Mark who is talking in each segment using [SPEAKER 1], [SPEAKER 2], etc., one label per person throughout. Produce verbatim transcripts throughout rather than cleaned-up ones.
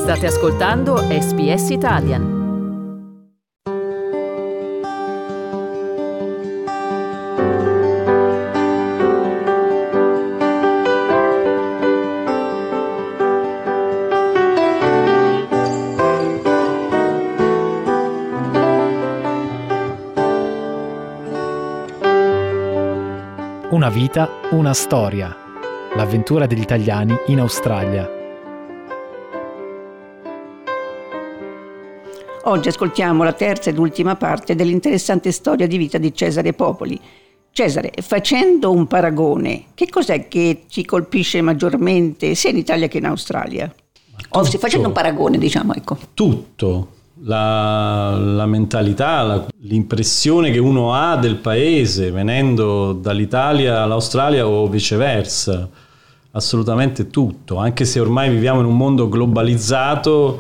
[SPEAKER 1] State ascoltando S B S Italian.
[SPEAKER 2] Una vita, una storia. L'avventura degli italiani in Australia.
[SPEAKER 3] Oggi ascoltiamo la terza ed ultima parte dell'interessante storia di vita di Cesare Popoli. Cesare, facendo un paragone, che cos'è che ci colpisce maggiormente sia in Italia che in Australia? O se facendo un paragone, diciamo, ecco.
[SPEAKER 4] Tutto. La, la mentalità, la, l'impressione che uno ha del paese venendo dall'Italia all'Australia o viceversa, assolutamente tutto, anche se ormai viviamo in un mondo globalizzato.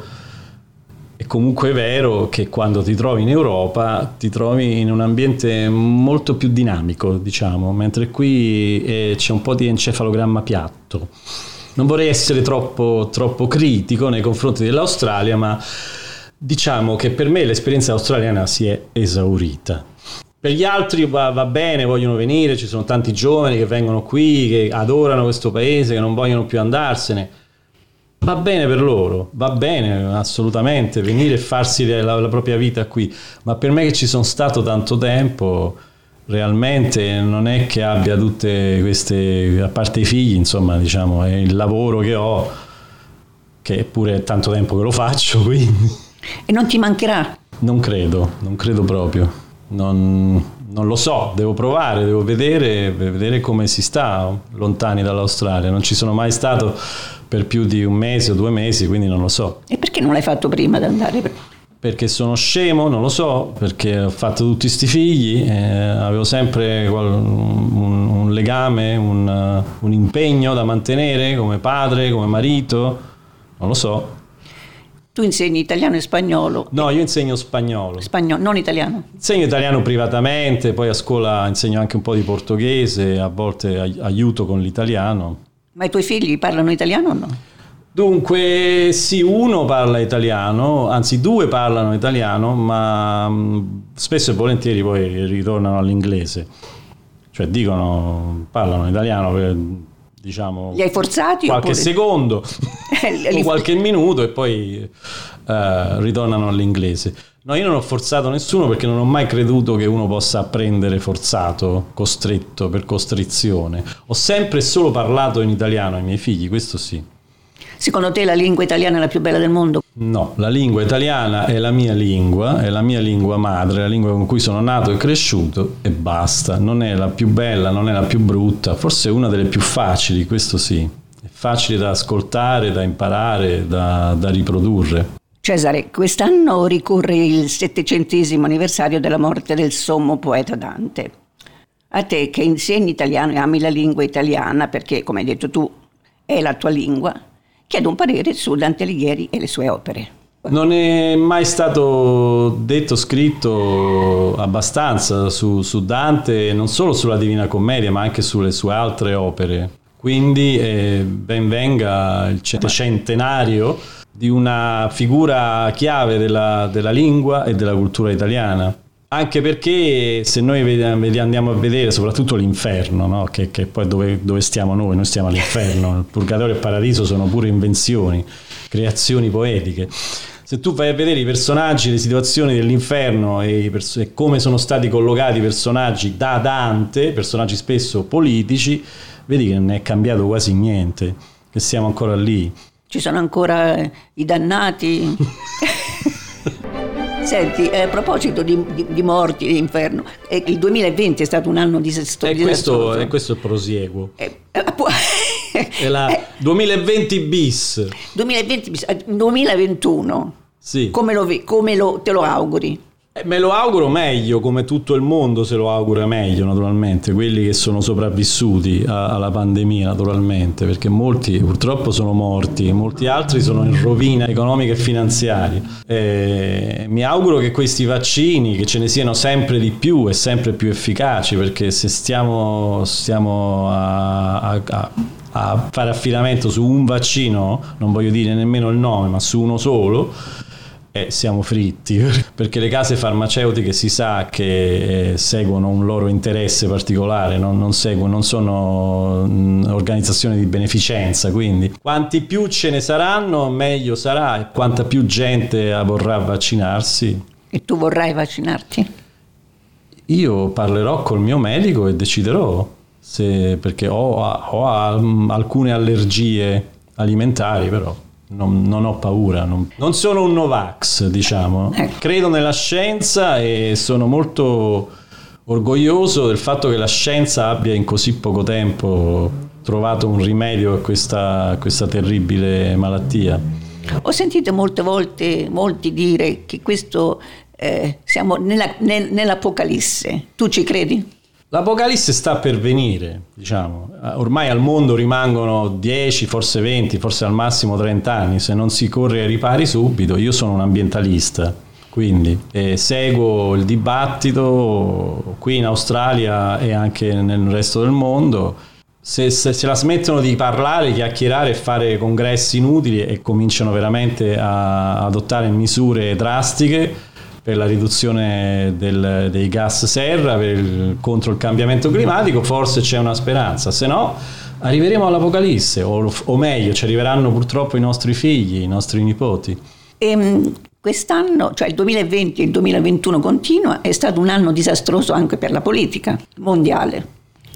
[SPEAKER 4] È comunque vero che quando ti trovi in Europa ti trovi in un ambiente molto più dinamico, diciamo, mentre qui eh, c'è un po' di encefalogramma piatto. Non vorrei essere troppo, troppo critico nei confronti dell'Australia, ma diciamo che per me l'esperienza australiana si è esaurita. Per gli altri va, va bene, vogliono venire, ci sono tanti giovani che vengono qui, che adorano questo paese, che non vogliono più andarsene. Va bene per loro, va bene assolutamente venire e farsi la, la propria vita qui, ma per me che ci sono stato tanto tempo, realmente non è che abbia tutte queste, a parte i figli, insomma, diciamo, è il lavoro che ho, che eppure è tanto tempo che lo faccio, quindi...
[SPEAKER 3] E non ti mancherà?
[SPEAKER 4] Non credo, non credo proprio. Non, non lo so, devo provare, devo vedere, vedere come si sta lontani dall'Australia. Non ci sono mai stato per più di un mese o due mesi, quindi non lo so.
[SPEAKER 3] E perché non l'hai fatto prima di andare?
[SPEAKER 4] Perché sono scemo, non lo so, perché ho fatto tutti sti figli, eh, avevo sempre un, un legame, un, un impegno da mantenere come padre, come marito, non lo so.
[SPEAKER 3] Tu insegni italiano e spagnolo?
[SPEAKER 4] No, io insegno spagnolo.
[SPEAKER 3] Spagnolo, non italiano?
[SPEAKER 4] Insegno italiano privatamente, poi a scuola insegno anche un po' di portoghese, a volte aiuto con l'italiano.
[SPEAKER 3] Ma i tuoi figli parlano italiano o no?
[SPEAKER 4] Dunque, sì, uno parla italiano, anzi due parlano italiano, ma spesso e volentieri poi ritornano all'inglese. Cioè dicono, parlano italiano per... diciamo,
[SPEAKER 3] li hai forzati
[SPEAKER 4] qualche
[SPEAKER 3] oppure...
[SPEAKER 4] secondo o qualche minuto e poi uh, ritornano all'inglese. No, io non ho forzato nessuno perché non ho mai creduto che uno possa apprendere forzato, costretto, per costrizione. Ho sempre solo parlato in italiano ai miei figli, questo sì.
[SPEAKER 3] Secondo te la lingua italiana è la più bella del mondo?
[SPEAKER 4] No, la lingua italiana è la mia lingua, è la mia lingua madre, la lingua con cui sono nato e cresciuto e basta. Non è la più bella, non è la più brutta, forse è una delle più facili, questo sì. È facile da ascoltare, da imparare, da, da riprodurre.
[SPEAKER 3] Cesare, quest'anno ricorre il settecentesimo anniversario della morte del sommo poeta Dante. A te che insegni italiano e ami la lingua italiana, perché come hai detto tu è la tua lingua, chiedo un parere su Dante Alighieri e le sue opere.
[SPEAKER 4] Non è mai stato detto, scritto abbastanza su, su Dante, non solo sulla Divina Commedia, ma anche sulle sue altre opere. Quindi eh, ben venga il centenario di una figura chiave della, della lingua e della cultura italiana. Anche perché se noi vediamo, andiamo a vedere soprattutto l'inferno, no? che, che poi dove, dove stiamo noi, noi stiamo all'inferno, il purgatorio e il paradiso sono pure invenzioni, creazioni poetiche. Se tu vai a vedere i personaggi, le situazioni dell'inferno e, pers- e come sono stati collocati i personaggi da Dante, personaggi spesso politici, vedi che non è cambiato quasi niente, che siamo ancora lì.
[SPEAKER 3] Ci sono ancora i dannati. Senti, a proposito di, di, di morti e inferno, eh, il duemilaventi è stato un anno disastroso.
[SPEAKER 4] E questo, e questo è il prosieguo.
[SPEAKER 3] Eh, eh,
[SPEAKER 4] è la eh, duemilaventi bis.
[SPEAKER 3] duemilaventi bis, duemilaventuno.
[SPEAKER 4] Sì.
[SPEAKER 3] Come lo, come lo te lo auguri?
[SPEAKER 4] Eh, me lo auguro meglio, come tutto il mondo se lo augura meglio, naturalmente, quelli che sono sopravvissuti a, alla pandemia, naturalmente, perché molti purtroppo sono morti, molti altri sono in rovina economica e finanziaria. Eh, mi auguro che questi vaccini, che ce ne siano sempre di più e sempre più efficaci, perché se stiamo, stiamo a, a, a a fare affidamento su un vaccino, non voglio dire nemmeno il nome, ma su uno solo, eh, siamo fritti, perché le case farmaceutiche si sa che eh, seguono un loro interesse particolare, non, non, seguono, non sono mh, organizzazioni di beneficenza, quindi quanti più ce ne saranno meglio sarà, e quanta più gente vorrà vaccinarsi.
[SPEAKER 3] E tu vorrai vaccinarti?
[SPEAKER 4] Io parlerò col mio medico e deciderò. Se, perché ho, ho alcune allergie alimentari, però non, non ho paura, non, non sono un Novax, diciamo. Credo nella scienza e sono molto orgoglioso del fatto che la scienza abbia in così poco tempo trovato un rimedio a questa, a questa terribile malattia.
[SPEAKER 3] Ho sentito molte volte molti dire che questo eh, siamo nella, nel, nell'Apocalisse. Tu ci credi?
[SPEAKER 4] L'Apocalisse sta per venire, diciamo. Ormai al mondo rimangono dieci, forse venti, forse al massimo trenta anni, se non si corre ai ripari subito. Io sono un ambientalista, quindi eh, seguo il dibattito qui in Australia e anche nel resto del mondo. Se, se, se la smettono di parlare, chiacchierare e fare congressi inutili e cominciano veramente a, a adottare misure drastiche per la riduzione del, dei gas serra, per il, contro il cambiamento climatico, forse c'è una speranza, se no arriveremo all'Apocalisse, o, o meglio, ci arriveranno purtroppo i nostri figli, i nostri nipoti.
[SPEAKER 3] E, quest'anno, cioè il duemilaventi e il duemilaventuno continua, è stato un anno disastroso anche per la politica mondiale.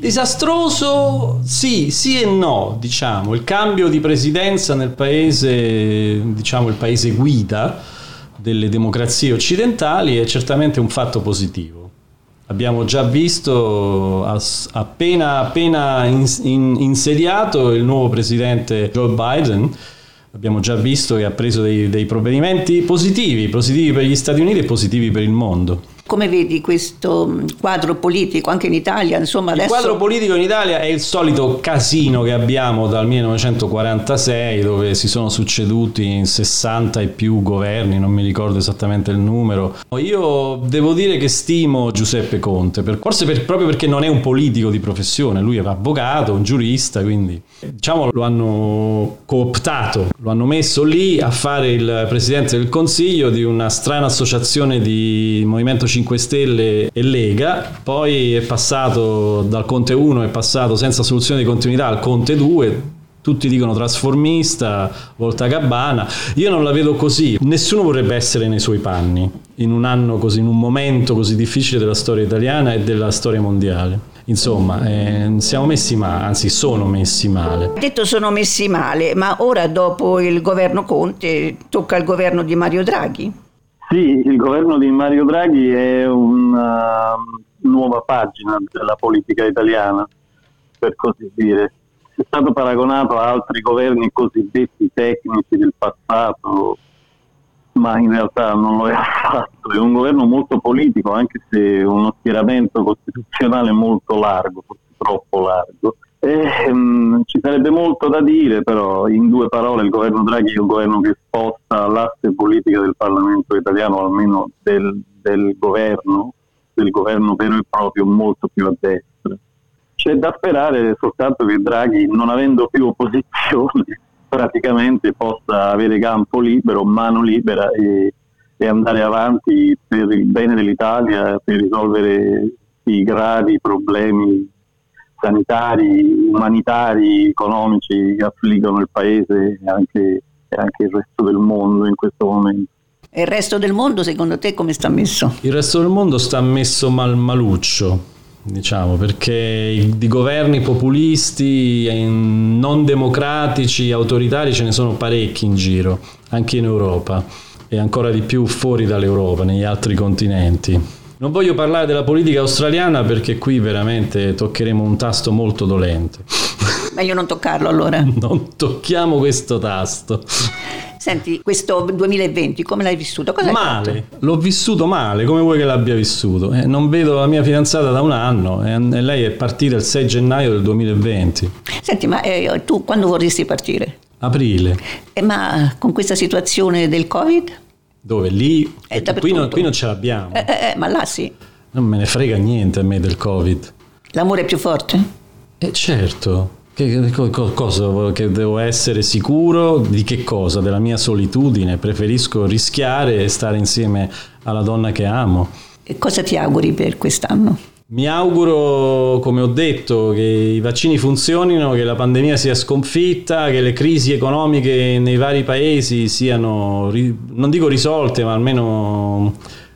[SPEAKER 4] Disastroso, sì, sì e no, diciamo. Il cambio di presidenza nel paese, diciamo il paese guida delle democrazie occidentali, è certamente un fatto positivo. Abbiamo già visto appena, appena in, in, insediato il nuovo presidente Joe Biden, abbiamo già visto che ha preso dei, dei provvedimenti positivi, positivi per gli Stati Uniti e positivi per il mondo.
[SPEAKER 3] Come vedi questo quadro politico anche in Italia? Insomma, adesso...
[SPEAKER 4] Il quadro politico in Italia è il solito casino che abbiamo dal millenovecentoquarantasei, dove si sono succeduti in sessanta e più governi, non mi ricordo esattamente il numero. Io devo dire che stimo Giuseppe Conte, per, forse per, proprio perché non è un politico di professione, lui è un avvocato, un giurista, quindi diciamo lo hanno cooptato, lo hanno messo lì a fare il presidente del Consiglio di una strana associazione di Movimento cinque Stelle e Lega, poi è passato dal Conte uno, è passato senza soluzione di continuità al Conte due, tutti dicono trasformista, voltagabbana. Io non la vedo così, nessuno vorrebbe essere nei suoi panni in un anno così, in un momento così difficile della storia italiana e della storia mondiale. Insomma, eh, siamo messi male, anzi sono messi male.
[SPEAKER 3] Detto sono messi male, ma ora dopo il governo Conte tocca il governo di Mario Draghi.
[SPEAKER 5] Sì, il governo di Mario Draghi è una nuova pagina della politica italiana, per così dire. È stato paragonato a altri governi cosiddetti tecnici del passato, ma in realtà non lo è affatto. È un governo molto politico, anche se uno schieramento costituzionale molto largo, forse troppo largo. E, um, ci sarebbe molto da dire, però in due parole il governo Draghi è un governo che sposta l'asse politica del Parlamento italiano, almeno del, del governo, del governo vero e proprio, molto più a destra. C'è da sperare soltanto che Draghi, non avendo più opposizione, praticamente possa avere campo libero, mano libera e, e andare avanti per il bene dell'Italia, per risolvere i gravi problemi sanitari, umanitari, economici che affliggono il paese e anche, e anche il resto del mondo in questo momento.
[SPEAKER 3] E il resto del mondo secondo te come sta messo?
[SPEAKER 4] Il resto del mondo sta messo mal maluccio, diciamo, perché di governi populisti, non democratici, autoritari ce ne sono parecchi in giro, anche in Europa e ancora di più fuori dall'Europa, negli altri continenti. Non voglio parlare della politica australiana perché qui veramente toccheremo un tasto molto dolente.
[SPEAKER 3] Meglio non toccarlo allora.
[SPEAKER 4] Non tocchiamo questo tasto.
[SPEAKER 3] Senti, questo duemilaventi come l'hai vissuto? Cosa
[SPEAKER 4] male,
[SPEAKER 3] hai
[SPEAKER 4] l'ho vissuto male, come vuoi che l'abbia vissuto? Eh, non vedo la mia fidanzata da un anno e, e lei è partita il sei gennaio del duemilaventi.
[SPEAKER 3] Senti, ma eh, tu quando vorresti partire?
[SPEAKER 4] Aprile.
[SPEAKER 3] Eh, ma con questa situazione del Covid?
[SPEAKER 4] Dove? Lì?
[SPEAKER 3] Eh,
[SPEAKER 4] qui, non, qui non ce l'abbiamo.
[SPEAKER 3] Eh, eh, ma là sì.
[SPEAKER 4] Non me ne frega niente a me del Covid.
[SPEAKER 3] L'amore è più forte?
[SPEAKER 4] Eh certo. Che, che, cosa, che devo essere sicuro di che cosa? Della mia solitudine. Preferisco rischiare e stare insieme alla donna che amo.
[SPEAKER 3] E cosa ti auguri per quest'anno?
[SPEAKER 4] Mi auguro, come ho detto, che i vaccini funzionino, che la pandemia sia sconfitta, che le crisi economiche nei vari paesi siano, non dico risolte, ma almeno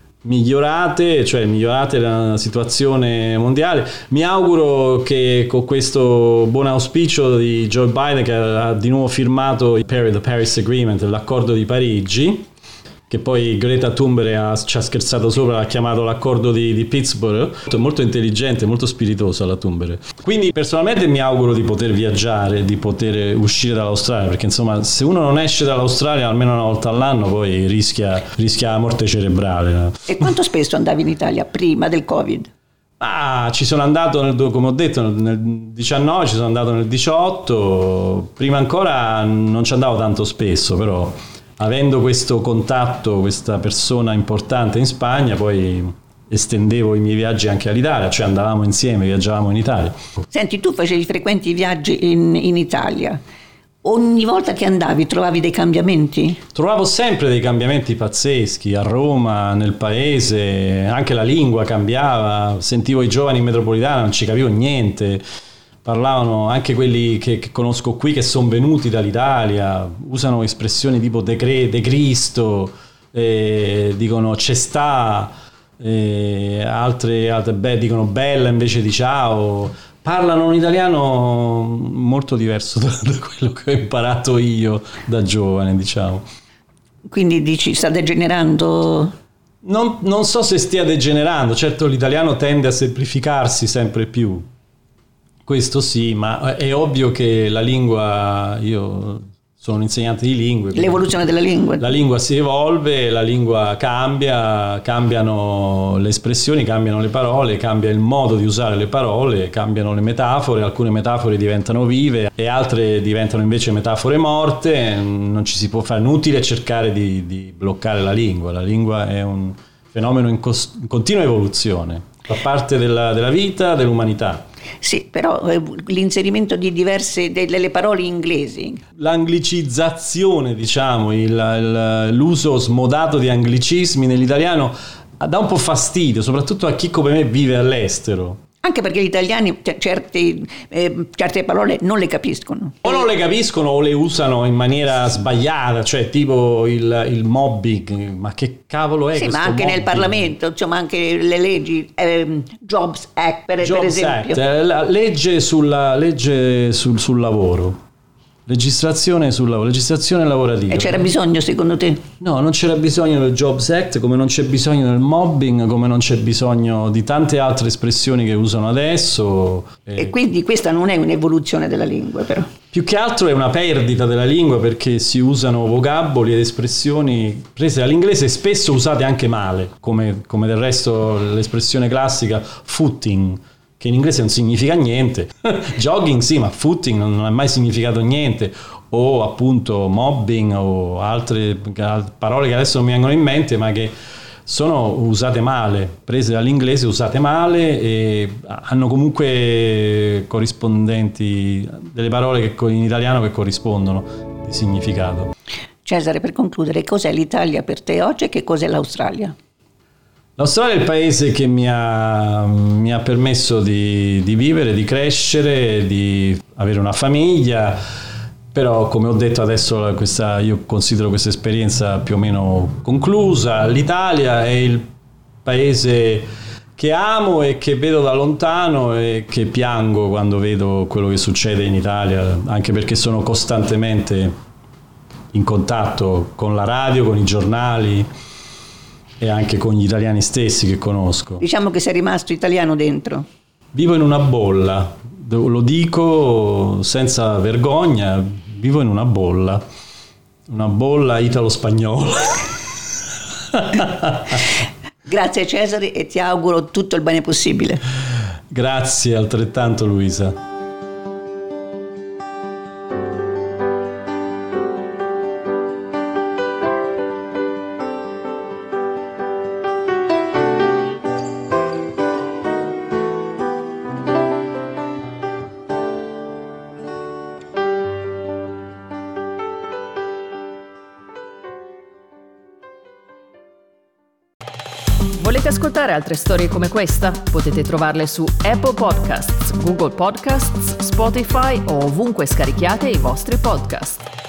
[SPEAKER 4] migliorate, cioè migliorate la situazione mondiale. Mi auguro che con questo buon auspicio di Joe Biden, che ha di nuovo firmato il Paris Agreement, l'accordo di Parigi, che poi Greta Thunberg ha, ci ha scherzato sopra, l'ha chiamato l'accordo di, di Pittsburgh, molto intelligente, molto spiritosa la Thunberg. Quindi personalmente mi auguro di poter viaggiare, di poter uscire dall'Australia, perché insomma se uno non esce dall'Australia almeno una volta all'anno poi rischia, rischia la morte cerebrale.
[SPEAKER 3] E quanto spesso andavi in Italia prima del Covid?
[SPEAKER 4] Ah, ci sono andato, nel, come ho detto, nel diciannove, ci sono andato nel diciotto, prima ancora non ci andavo tanto spesso, però avendo questo contatto, questa persona importante in Spagna, poi estendevo i miei viaggi anche all'Italia, cioè andavamo insieme, viaggiavamo in Italia.
[SPEAKER 3] Senti, tu facevi frequenti viaggi in, in Italia. Ogni volta che andavi trovavi dei cambiamenti?
[SPEAKER 4] Trovavo sempre dei cambiamenti pazzeschi, a Roma, nel paese, anche la lingua cambiava, sentivo i giovani in metropolitana, non ci capivo niente. Parlavano anche quelli che, che conosco qui, che sono venuti dall'Italia, usano espressioni tipo de, cre, de Cristo, eh, dicono c'è sta, eh, altre, altre beh, dicono bella invece di ciao. Parlano un italiano molto diverso da, da quello che ho imparato io da giovane, diciamo.
[SPEAKER 3] Quindi dici sta degenerando?
[SPEAKER 4] Non, non so se stia degenerando, certo l'italiano tende a semplificarsi sempre più. Questo sì, ma è ovvio che la lingua, io sono un insegnante di lingue.
[SPEAKER 3] L'evoluzione della lingua.
[SPEAKER 4] La lingua si evolve, la lingua cambia, cambiano le espressioni, cambiano le parole, cambia il modo di usare le parole, cambiano le metafore, alcune metafore diventano vive e altre diventano invece metafore morte, non ci si può fare, inutile cercare di, di bloccare la lingua, la lingua è un fenomeno in, cos- in continua evoluzione, fa parte della, della vita, dell'umanità.
[SPEAKER 3] Sì, però eh, l'inserimento di diverse delle parole inglesi.
[SPEAKER 4] L'anglicizzazione, diciamo, il, il, l'uso smodato di anglicismi nell'italiano dà un po' fastidio, soprattutto a chi come me vive all'estero.
[SPEAKER 3] Anche perché gli italiani c- certe, eh, certe parole non le capiscono.
[SPEAKER 4] O non le capiscono o le usano in maniera sbagliata, cioè tipo il, il mobbing, ma che cavolo è
[SPEAKER 3] sì,
[SPEAKER 4] questo
[SPEAKER 3] ma anche
[SPEAKER 4] mobbing?
[SPEAKER 3] Nel Parlamento, insomma anche le leggi, eh, Jobs Act per,
[SPEAKER 4] Jobs
[SPEAKER 3] per esempio.
[SPEAKER 4] Act, la legge, sulla, legge sul, sul lavoro. Legislazione sul lavoro, legislazione lavorativa.
[SPEAKER 3] E c'era bisogno secondo te?
[SPEAKER 4] No, non c'era bisogno del Jobs Act, come non c'è bisogno del mobbing, come non c'è bisogno di tante altre espressioni che usano adesso.
[SPEAKER 3] E, e quindi questa non è un'evoluzione della lingua, però.
[SPEAKER 4] Più che altro è una perdita della lingua, perché si usano vocaboli ed espressioni prese dall'inglese, spesso usate anche male, come, come del resto l'espressione classica footing, che in inglese non significa niente. Jogging sì, ma footing non ha mai significato niente, o appunto mobbing o altre parole che adesso non mi vengono in mente, ma che sono usate male, prese dall'inglese, usate male, e hanno comunque corrispondenti, delle parole che in italiano che corrispondono di significato.
[SPEAKER 3] Cesare, per concludere, cos'è l'Italia per te oggi e che cos'è l'Australia?
[SPEAKER 4] L'Australia è il paese che mi ha, mi ha permesso di, di vivere, di crescere, di avere una famiglia, però come ho detto adesso questa, io considero questa esperienza più o meno conclusa. L'Italia è il paese che amo e che vedo da lontano e che piango quando vedo quello che succede in Italia, anche perché sono costantemente in contatto con la radio, con i giornali e anche con gli italiani stessi che conosco.
[SPEAKER 3] Diciamo che sei rimasto italiano dentro.
[SPEAKER 4] Vivo in una bolla, lo dico senza vergogna, vivo in una bolla Una bolla italo-spagnola.
[SPEAKER 3] Grazie Cesare e ti auguro tutto il bene possibile.
[SPEAKER 4] Grazie altrettanto Luisa.
[SPEAKER 1] Volete ascoltare altre storie come questa? Potete trovarle su Apple Podcasts, Google Podcasts, Spotify o ovunque scarichiate i vostri podcast.